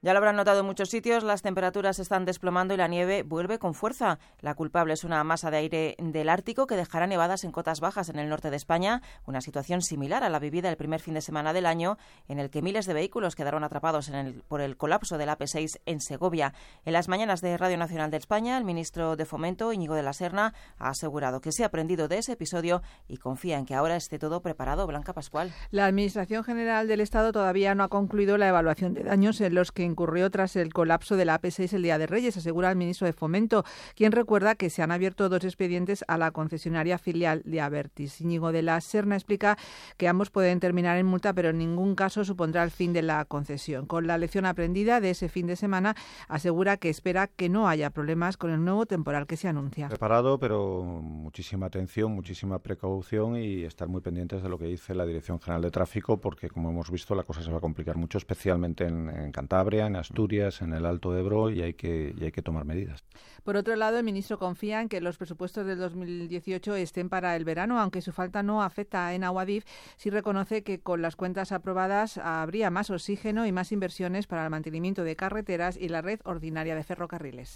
Ya lo habrán notado en muchos sitios, las temperaturas se están desplomando y la nieve vuelve con fuerza. La culpable es una masa de aire del Ártico que dejará nevadas en cotas bajas en el norte de España, una situación similar a la vivida el primer fin de semana del año, en el que miles de vehículos quedaron atrapados por el colapso del AP6 en Segovia. En las mañanas de Radio Nacional de España, el ministro de Fomento, Íñigo de la Serna, ha asegurado que se ha aprendido de ese episodio y confía en que ahora esté todo preparado. Blanca Pascual. La Administración General del Estado todavía no ha concluido la evaluación de daños en los que incurrió tras el colapso de la AP6 el Día de Reyes, asegura el ministro de Fomento, quien recuerda que se han abierto 2 expedientes a la concesionaria filial de Abertis. Íñigo de la Serna explica que ambos pueden terminar en multa, pero en ningún caso supondrá el fin de la concesión. Con la lección aprendida de ese fin de semana, asegura que espera que no haya problemas con el nuevo temporal que se anuncia. Preparado, pero muchísima atención, muchísima precaución y estar muy pendientes de lo que dice la Dirección General de Tráfico, porque como hemos visto la cosa se va a complicar mucho, especialmente en Cantabria, en Asturias, en el Alto Ebro, y hay que tomar medidas. Por otro lado, el ministro confía en que los presupuestos del 2018 estén para el verano, aunque su falta no afecta a Enaguadif, sí reconoce que con las cuentas aprobadas habría más oxígeno y más inversiones para el mantenimiento de carreteras y la red ordinaria de ferrocarriles.